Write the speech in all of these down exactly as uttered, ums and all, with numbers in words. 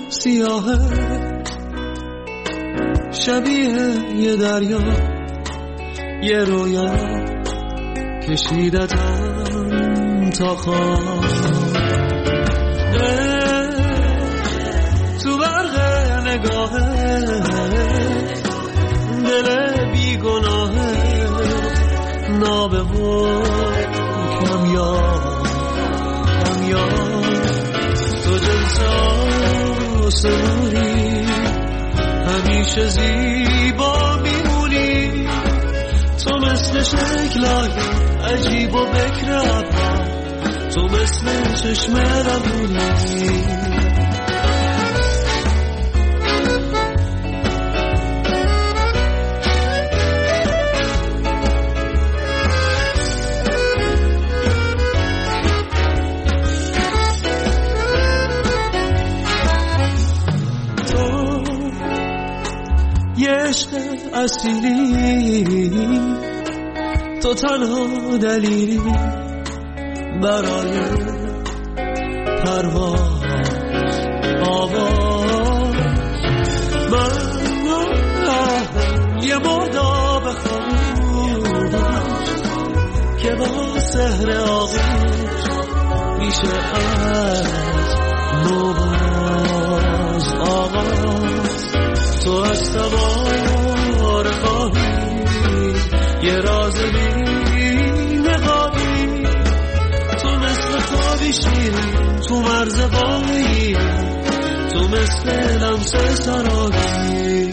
سیاهه شبیه یه دریا یه رویا کشیدتم تا خواب تو برق نگاهه دل بیگناهه نابه و کمیاب کمیاب تو دلتا سمونی همیشه زیبا میمونی تو مثل شکلای عجیب و بکرم تو مثل چشم رمونی عشق اصیلی تو تنها دلیلی برای پرواز آواز من یه مرداب خاموش که با سحر آغوش میشه از نوباز آغاز تو از تبار خواهی یه راز بی نقابی تو مثل خوابی شیرین تو مرز باقی تو مثل لمس سرابی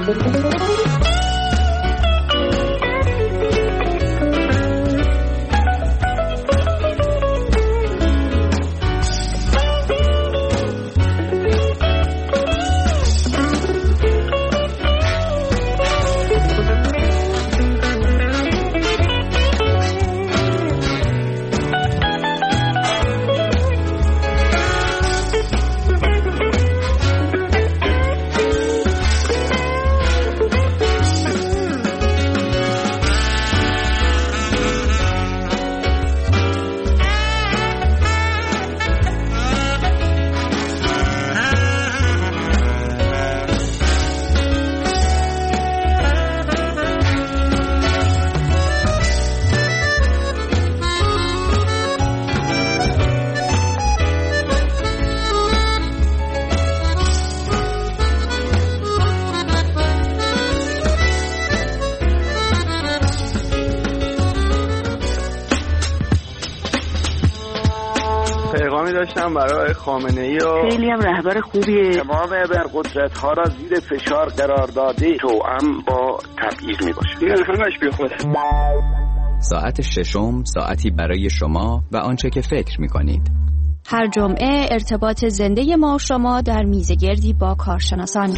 داشتم برای خامنه‌ای و خیلی هم رهبر خوبیه. تمام ابرقدرت‌ها را زیر فشار قرار داده توأم با تبعیض میباشه. این همش بی خوده. ساعت ششم ساعتی برای شما و آنچه که فکر می‌کنید. هر جمعه ارتباط زنده ما شما در میزگردی با کارشناسان.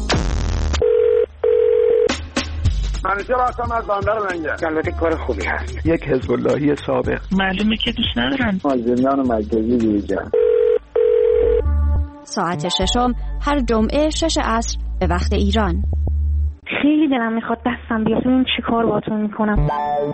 منیجر هستم از بندر منگه. البته کار خوبی هست. یک حزب اللهی سابق. معلومه که دوست ندارن. زندان مرکزی دیجا. ساعت ششم هر جمعه شش عصر به وقت ایران. خیلی دلم میخواد دستم بیاد ببینم چی کار باهاتون میکنم.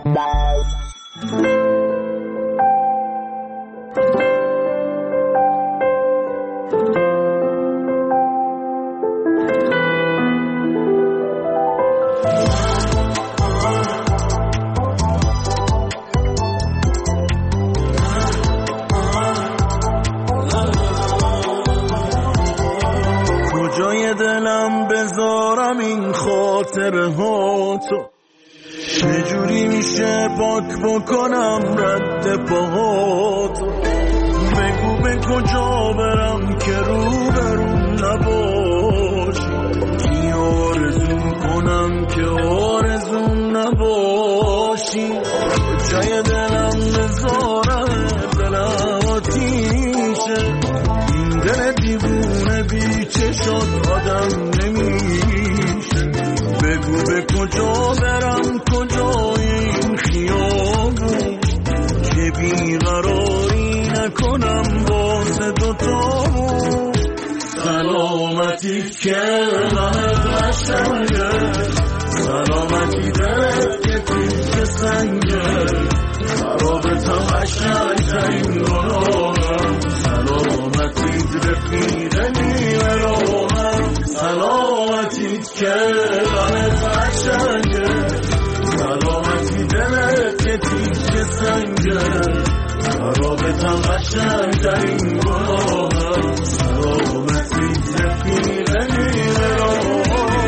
کجای دلم بذارم این خاطره ها تو چجوری میشه پاک بکنم رد پاهاتو بگو به کجا برم که رو برون نباشی کی آرزو کنم که آرزو نباشی کجای دلم بذارم دلم آتیشه این دل دیوونه بی چشات آدم نمیشه بگو به کجا برم کجای این خیابون که بیقراری نکنم واسه دوتامون سلامتی که غمت قشنگه سلامتی دلت که تیز سنگه رابطم قشنگترین گناهم سلامتی رفیقه میبرم قشنگه رابطم قشنگترین گناه سلامتی رفیق میره راه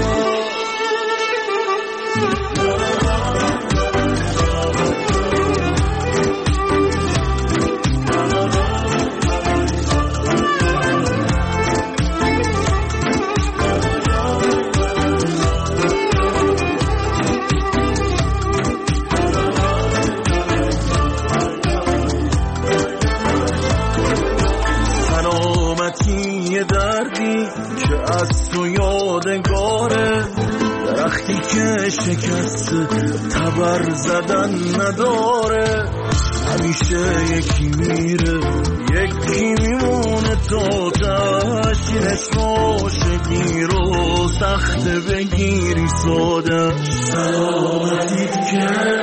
دردی که از تو یادگاره درختی که شکست تبر زدن نداره همیشه یکی میره یکی میمونه تو تشینش روشگی رو سخت بگیری ساده سلامتیت که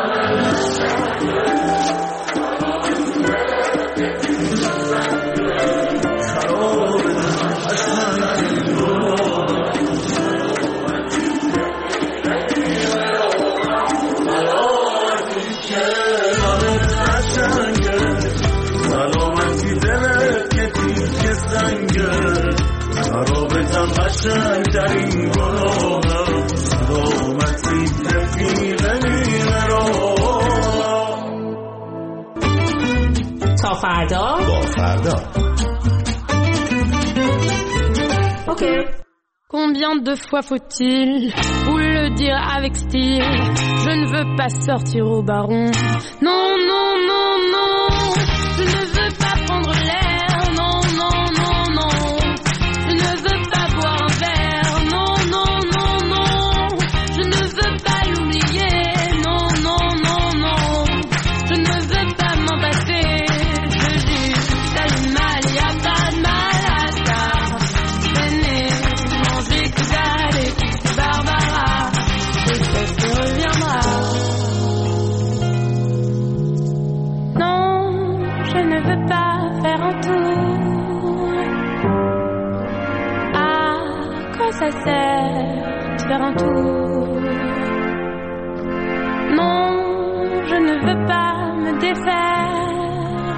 رابطم قشنگترین گناهم سلامتی رفیق میره راه تا فردا با فردا اوکی. Combien de fois faut-il vous le dire avec style? Je ne veux pas sortir au baron. Non, non, non, non. Je ne veux pas prendre l'air. Non, non, non, non. Je ne veux pas boire un verre. Non, non, non, non. Je ne veux pas l'oublier. Non, non, non, non. Je ne veux pas m'en passer. Je dis, ça le mal, y a pas de mal à ça. Venez, manger que dalle et que Barbara. Peut-être qu'il reviendra. Non, je ne veux pas faire un tour. À quoi ça sert de faire un tour? Non, je ne veux pas me défaire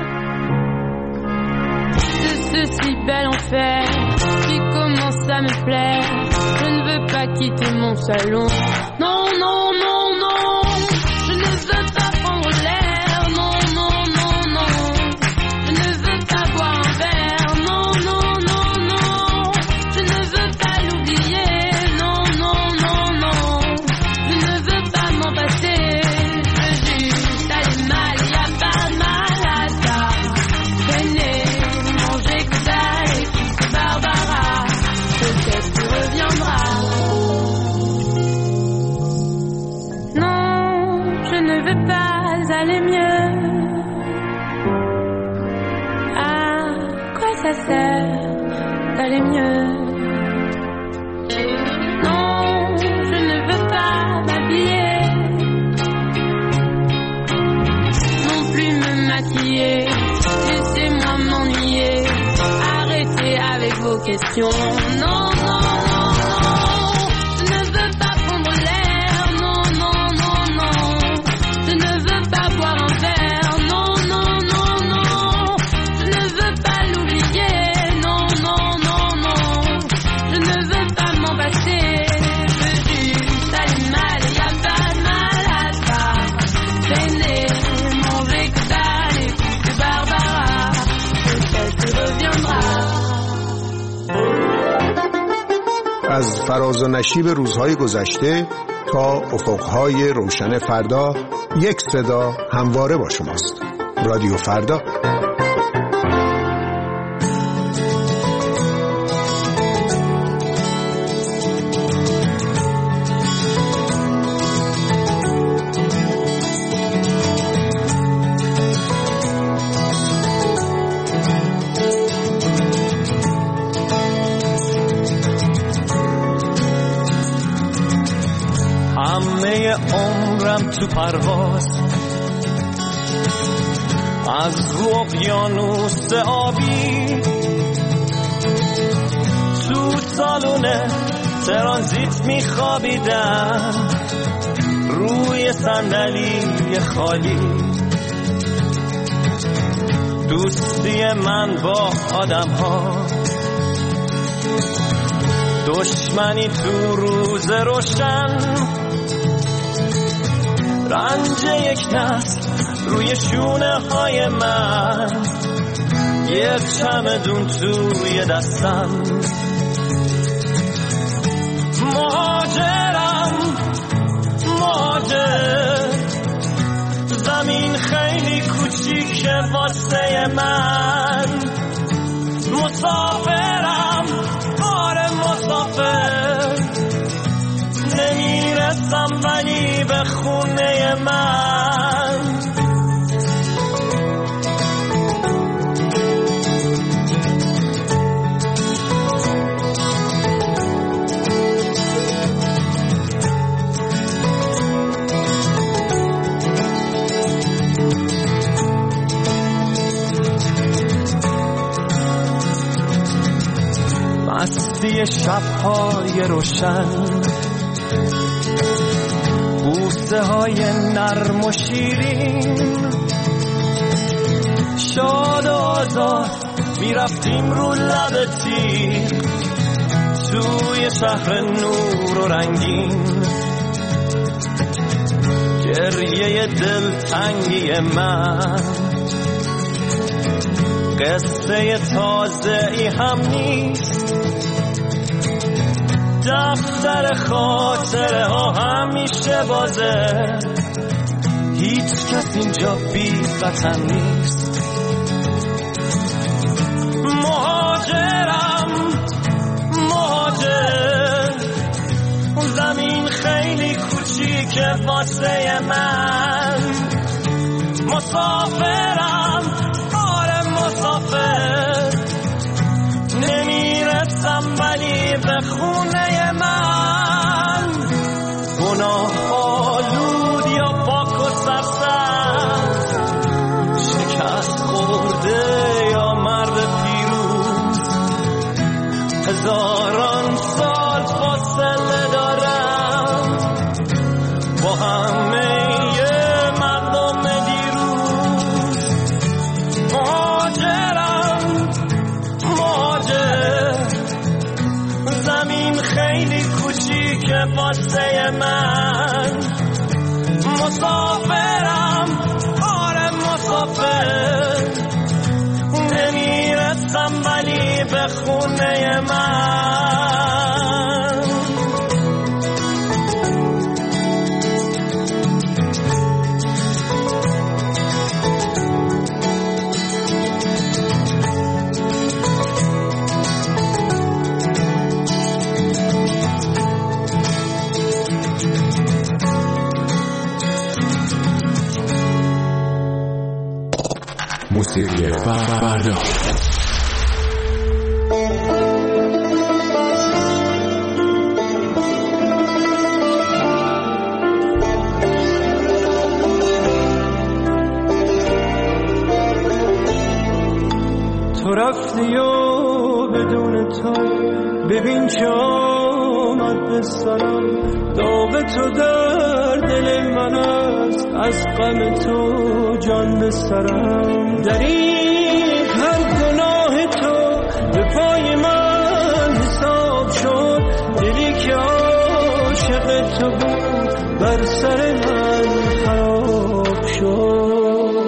de ce si bel enfer qui commence à me plaire. Je ne veux pas quitter mon salon. Non, non, non, non. Je ne veux pas prendre l'air. Non, non, non, non. Je ne veux pas boire un verre. Non, non, non, non. Je ne veux pas l'oublier. Non, non, non, non. Je ne veux pas m'en passer. Je dis, ça est mal, y a pas de mal à ça. Venez, manger que dalle et que Barbara. Peut-être qu'il reviendra. Non, je ne veux pas aller mieux. À quoi ça sert d'aller mieux? Non, je ne veux pas m'habiller, non plus me maquiller. Laissez-moi m'ennuyer. Arrêtez avec vos questions. Non, non, non, non. Je ne veux pas prendre l'air. Non, non, non, non. Je ne veux pas boire un verre. Non, non, non, non. Je ne veux pas l'oublier. Non, non, non, non. Je ne veux pas m'en passer. Je dis, ça est mal, y a pas de mal à ça. Venez, manger que dalle et que Barbara. Peut-être qu'il reviendra. از فراز و نشیب روزهای گذشته تا افقهای روشن فردا، یک صدا همواره با شماست. رادیو فردا. همه عمرم تو پرواز از رو اقیانوس آبی، تو سالونه ترانزیت میخوابیدم روی صندلی خالی. دوستی من با آدم ها، دشمنی تو روز روشن، رنج یک نسل روی شونه های من، یک چمدون توی دستم. مهاجرم مهاجر، زمین خیلی کوچیکه واسه من. مسافرم آره مسافر، نمیرسم ولی به خونه من. مستی شب‌های روشن، بوسه های نرم و شیرین، شاد و آزاد میرفتیم رو لب تیغ توی شهر نور و رنگین. گریه دلتنگی من قصه تازه ای هم نیست، دفتر خاطره ها همیشه بازه، هیچ کس اینجا بی وطن نیست. مهاجرم مهاجر، زمین خیلی کوچیکه واسه من. مسافرم آره مسافر، نمیرسم ولی به خونه من. گناه آلود یا پاک و سرسبز، شکست خورده یا مرد پیروز، هزاران سال فاصله دارم با همه مردم دیروز. مهاجرم مهاجر، زمین خیلی کوچیکه واسه من. مسافرم آره مسافر، نمیرسم ولی به خونه من. موسیقی فردا. تو رفتی و بدون تو ببین چه آمد به سرم. داغ تو در دل من است، از غم تو جان به سرم. در این هر گناه تو به پای من حساب شد، دلی که عاشق تو بود بر سر من خراب شد.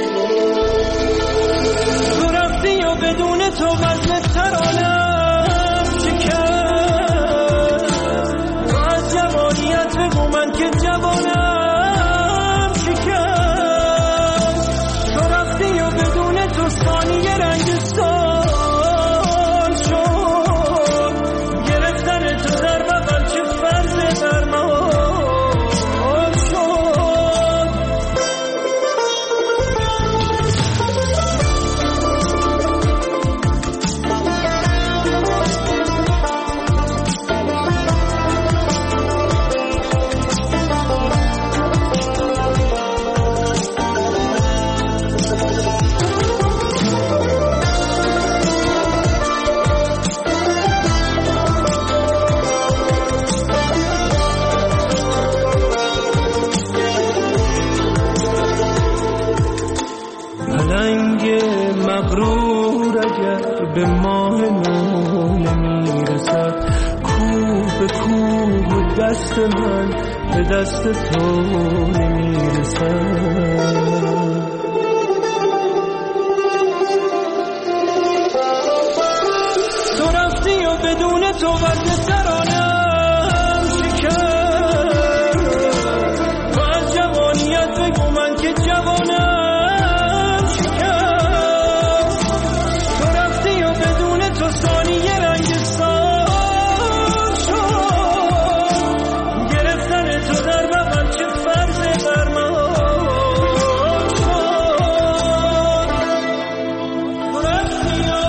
تو رفتی و بدون تو وزن ترانم شکست. تو از جوانیت بگو من که جوانم شکست. تو رفتی و بدون تو ثانیه رنگ سال شد. گرفتن تو در بغل چه فرض درمان دست من به دست تو نمیرسد. تو رفتی و بدون تو وقت سرانم شکر. تو از جوانیت بگو من که جوانم شکر. تو رفتی و بدون تو ثانیه رنگ سال شد. گرفتن تو در بغل چه فرض برمان شد. تو رفتی و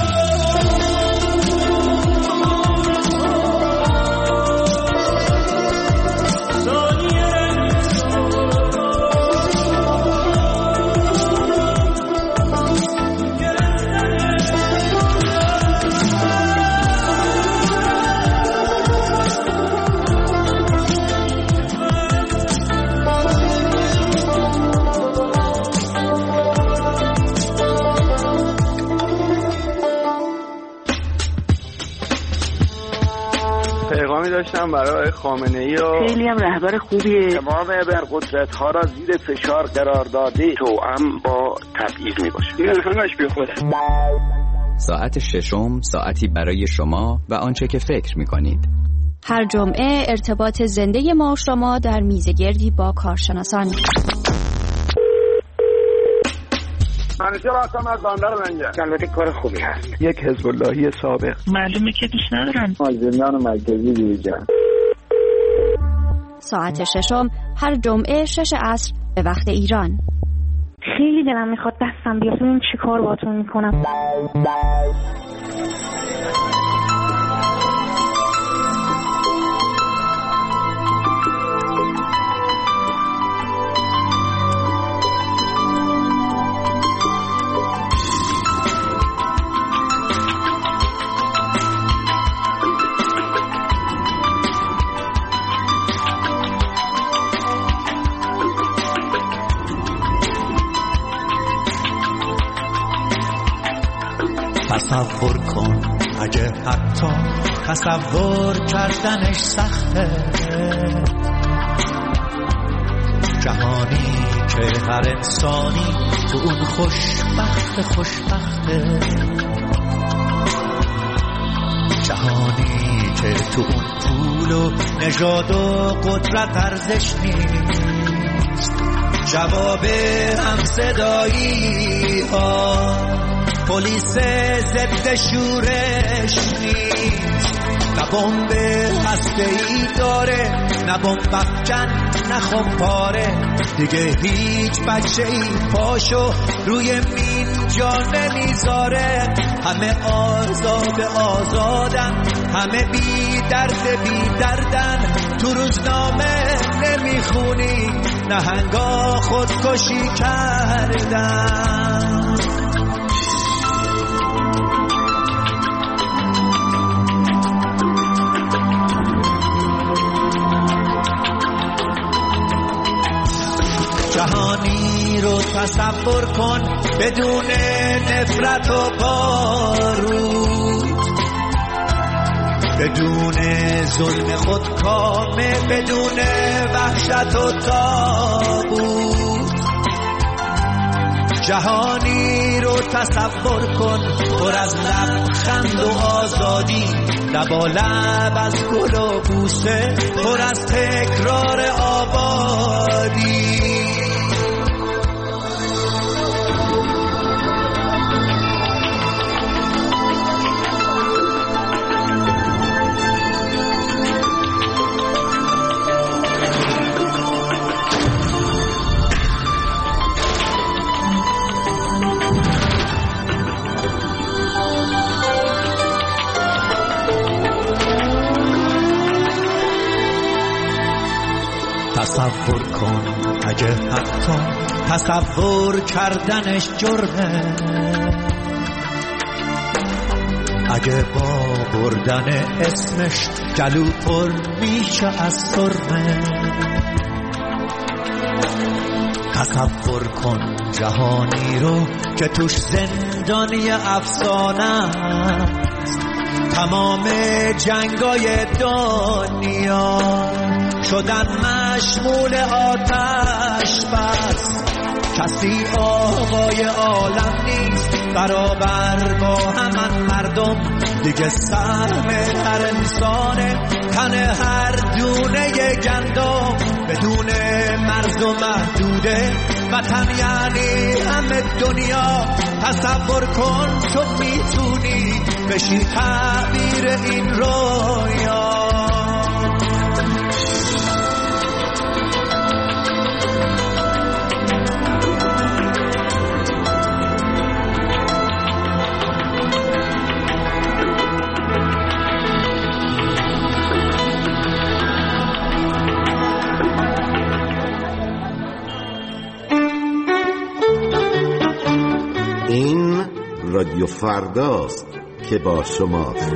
پیغامی داشتم برای خامنه‌ای و خیلی هم رهبر خوبیه. تمام ابرقدرت‌ها را زیر فشار قرار داده توأم با تبعیض میباشه. این همش بی خوده. ساعت ششم ساعتی برای شما و آنچه که فکر می‌کنید. هر جمعه ارتباط زنده ما و شما در میزگردی با کارشناسان. منیشه راستم از باندر منجه. البته کار خوبی هست. یک حزب اللهی سابق. معلومه که دوست ندارن. زندان مرکزی دیجان. ساعت ششم هر جمعه شش عصر به وقت ایران. خیلی دلم میخواد دستم بیاد ببین چی کار باهاتون میکنم. تصور کن اگه حتی تصور کردنش سخته، جهانی که هر انسانی تو اون خوشبخت خوشبخته، جهانی که تو اون پول و نژاد و قدرت ارزش نیست، جواب همصدایی ها پلیس ضد شورش نیست، نه بمب هسته‌ای داره نه بمب افکن نه خمپاره، دیگه هیچ بچه‌ای پاشو روی مین جا نمیذاره، همه آزاد آزادن، همه بی درد بی دردن، تو روزنامه نمیخونی نهنگا خودکشی کردن. جهانی رو تصور کن بدون نفرت و بارود، بدون ظلم خودکامه، بدون وحشت و تابوت. جهانی رو تصور کن پر از لبخند و آزادی، لبالب از گل و بوسه، پر از تکرار آبادی. تصور کن اگه حتی تصور کردنش جرمه، اگه با بردن اسمش گلو پر میشه از سرمه. تصور کن جهانی رو که توش زندانی افسانه است، تمام جنگای دنیا شدن مشمول آتش بس. کسی آقای عالم نیست برابر با همان مردم. دیگه سهم هر انسانه، تن هر دونه گندم بدون مرز و محدوده. وطن یعنی همه دنیا. تصور کن تو میتونی بشی تعبیر این رویا. رادیو فرداست که با شماست.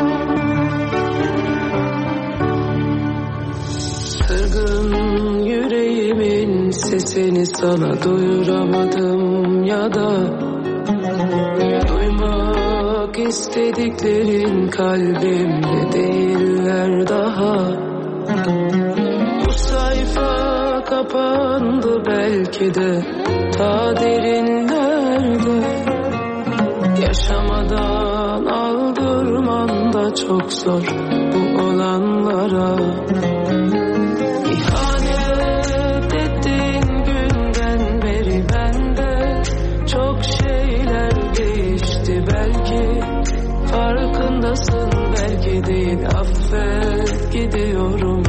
Kırgın yüreğimin sesini sana duyuramadım ya da duymak istediklerin kalbimde değiller daha. Bu sayfa kapandı belki de ta derinlerde. Yaşamadan aldırman da çok zor bu olanlara. İhanet ettiğin günden beri bende çok şeyler değişti belki. Farkındasın belki değil, affet gidiyorum.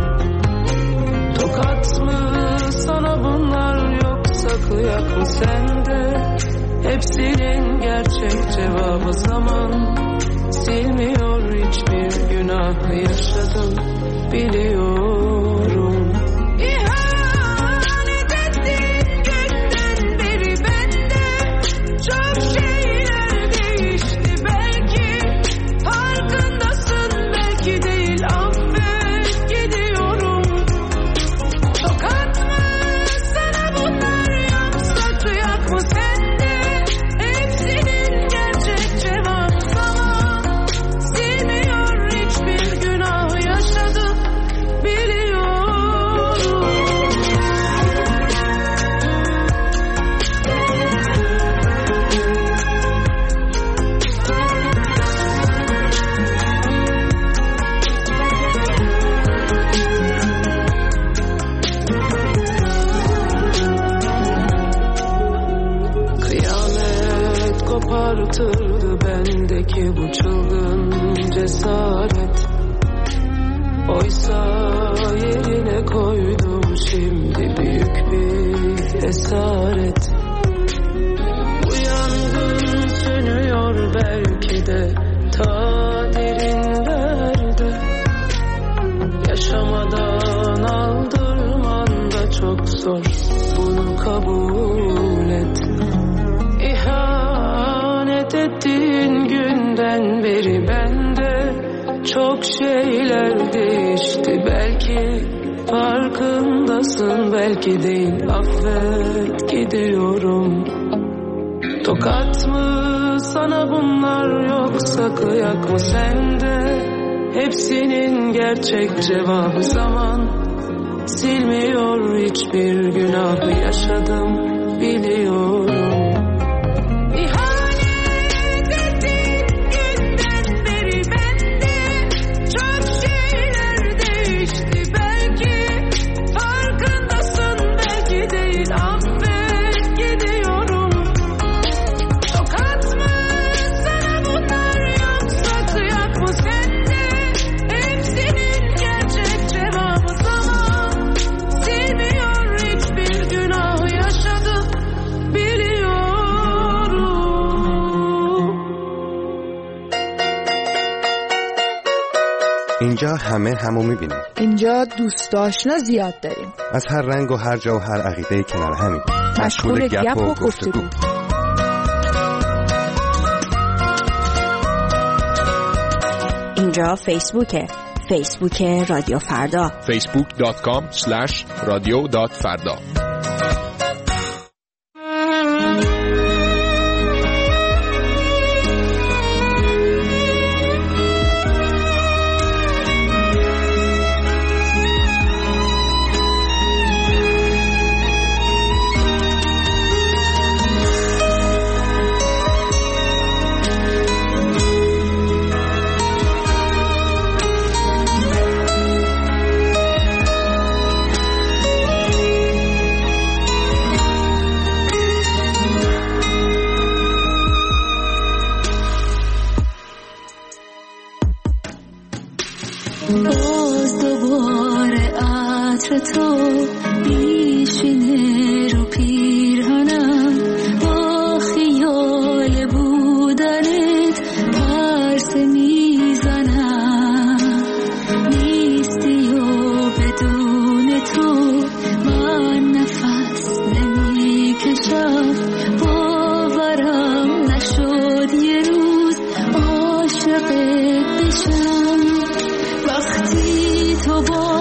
Tokat mı sana bunlar yoksa kıyak mı sende? Hepsinin gerçek cevabı zaman. Silmiyor hiçbir günah yaşadım biliyorum. İhanet ettiğin günden beri bende çok şeyler değişti belki. Farkındasın belki değil, affet gidiyorum. Tokat mı sana bunlar yoksa kıyak mı sen? Artırdı bendeki bu çılgın cesaret. Oysa yerine koydum şimdi büyük bir esaret. Bu yangın sönüyor belki de ta derinlerde. Yaşamadan aldırman da çok zor, bunu kabul et. İhanet ettiğin günden beri bende çok şeyler değişti belki. Farkındasın belki değil, affet gidiyorum. Tokat mı sana bunlar yoksa kıyak mı sende? Hepsinin gerçek cevabı zaman. Silmiyor hiçbir günahı yaşadım biliyorum. اینجا همه همو میبینیم. اینجا دوست آشنا زیاد داریم. از هر رنگ و هر جا و هر عقیده کنار همین. مشغول گپ و گفتگو. اینجا فیسبوکه. فیسبوک رادیو فردا. فیسبوک دات کام اسلش رادیو دات فردا. باز دوباره عطر تو بیشینه رو پیرهنم، با خیال بودنت پرس میزنم. نیستی و بدون تو من نفس نمیکشم. باورم نشد یه روز عاشقت بشم. وقتی تو با